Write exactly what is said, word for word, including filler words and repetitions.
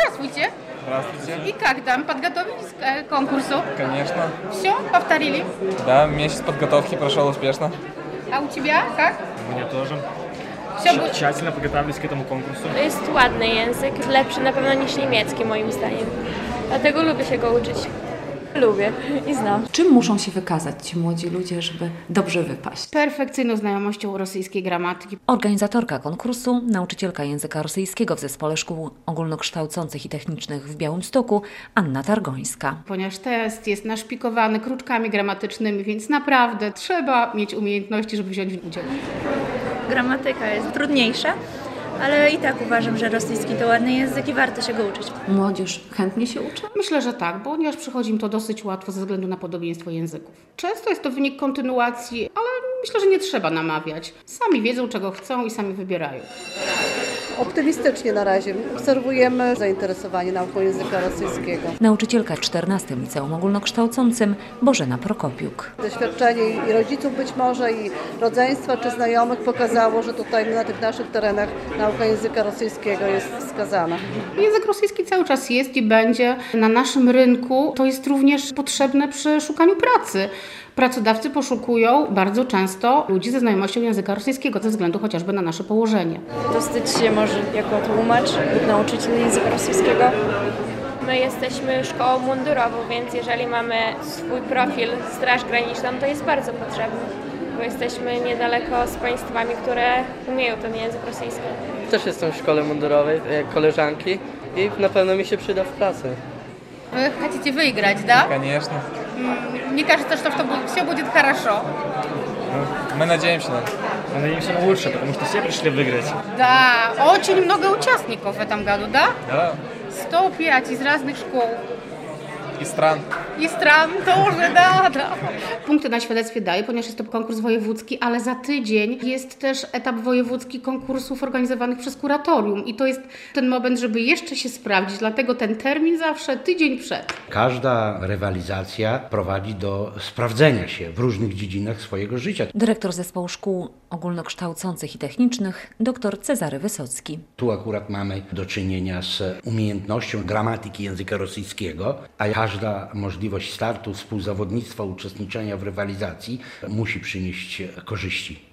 Здравствуйте. Здравствуйте. И как там? Подготовились к конкурсу? Конечно. Все, повторили? Да, месяц подготовки прошел успешно. А у тебя как? У меня тоже. Все Тщ- будет... Tщательно подготовились к этому konkursu. To jest ładny język, lepszy na pewno niż niemiecki moim zdaniem. Dlatego lubię się go uczyć. Lubię i znam. Czym muszą się wykazać ci młodzi ludzie, żeby dobrze wypaść? Perfekcyjną znajomością rosyjskiej gramatyki. Organizatorka konkursu, nauczycielka języka rosyjskiego w Zespole Szkół Ogólnokształcących i Technicznych w Białymstoku, Anna Targońska. Ponieważ test jest naszpikowany kruczkami gramatycznymi, więc naprawdę trzeba mieć umiejętności, żeby wziąć w udział. Gramatyka jest trudniejsza, ale i tak uważam, że rosyjski to ładny język i warto się go uczyć. Młodzież chętnie się uczy? Myślę, że tak, ponieważ przychodzi im to dosyć łatwo ze względu na podobieństwo języków. Często jest to wynik kontynuacji, ale myślę, że nie trzeba namawiać. Sami wiedzą, czego chcą i sami wybierają. Optymistycznie na razie. Obserwujemy zainteresowanie nauką języka rosyjskiego. Nauczycielka w czternastym Liceum Ogólnokształcącym Bożena Prokopiuk. Doświadczenie i rodziców być może, i rodzeństwa czy znajomych pokazało, że tutaj na tych naszych terenach nauka języka rosyjskiego jest wskazana. Język rosyjski cały czas jest i będzie na naszym rynku. To jest również potrzebne przy szukaniu pracy. Pracodawcy poszukują bardzo często ludzi ze znajomością języka rosyjskiego, ze względu chociażby na nasze położenie. Dosyć się może jako tłumacz lub nauczyciel języka rosyjskiego. My jesteśmy szkołą mundurową, więc jeżeli mamy swój profil Straż Graniczną, to jest bardzo potrzebny, bo jesteśmy niedaleko z państwami, które umieją ten język rosyjski. Też jestem w szkole mundurowej, jak koleżanki, i na pewno mi się przyda w pracy. Вы хотите выиграть, да? Конечно. Мне кажется, что все будет хорошо. Ну, мы надеемся на это. Мы надеемся на лучшее, потому что все пришли выиграть. Да, очень много участников в этом году, да? Да. сто пять из разных школ. И стран. I stran тоже, da, da. Punkty na świadectwie daję, ponieważ jest to konkurs wojewódzki, ale za tydzień jest też etap wojewódzki konkursów organizowanych przez kuratorium i to jest ten moment, żeby jeszcze się sprawdzić, dlatego ten termin zawsze tydzień przed. Każda rywalizacja prowadzi do sprawdzenia się w różnych dziedzinach swojego życia. Dyrektor Zespołu Szkół Ogólnokształcących i Technicznych dr Cezary Wysocki. Tu akurat mamy do czynienia z umiejętnością gramatyki języka rosyjskiego, a każda możliwość startu, współzawodnictwa, uczestniczenia w rywalizacji musi przynieść korzyści.